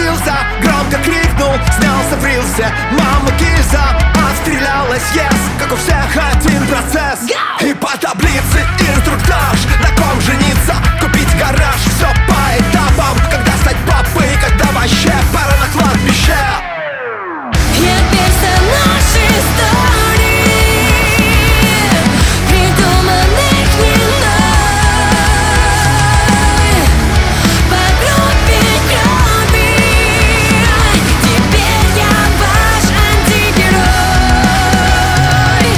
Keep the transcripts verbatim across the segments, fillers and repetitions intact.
разбился, громко крикнул, снялся в рилсе. Мама Гиза отстрелялась, yes, как у всех один процесс. И по таблице инструктаж, на ком жениться, купить гараж. Все по этапам, когда стать папой, когда вообще пора на кладбище. Я персонаж истории, придуманных не мной. По группе крови теперь я ваш антигерой.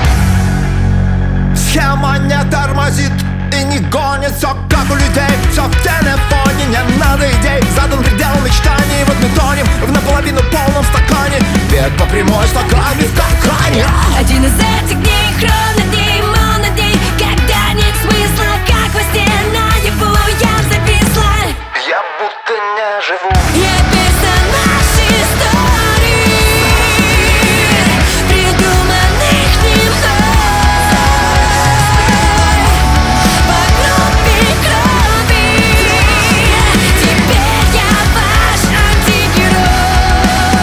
Схема не тормозит и не гонит, все как у людей, все в телефоне, не надо идей. Задан предел мечтаний, вот мы тонем в наполовину полном стакане. Бег по прямой, стакан в капкане. Один из этих дней, хронодней, монодней, когда нет смысла, как во сне наяву я зависла. Я будто не живу. Я персонаж истории, придуманных не мной. По группе крови теперь я ваш антигерой.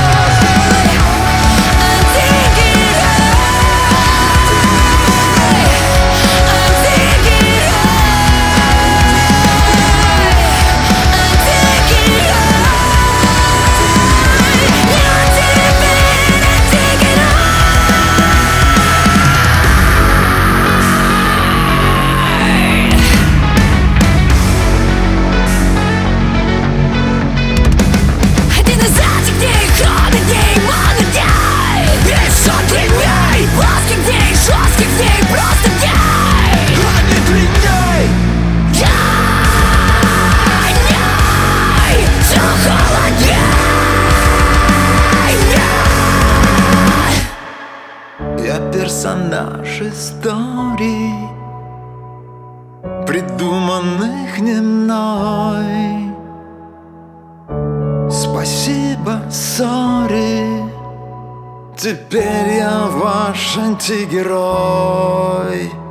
Один из этих дней, хронодней, монодней, бессонных дней, плоских дней, жестких дней, просто дней. Они длинней. Дней, все холодней. Я персонаж историй, придуманных не мной. Спасибо, сори, теперь я ваш антигерой.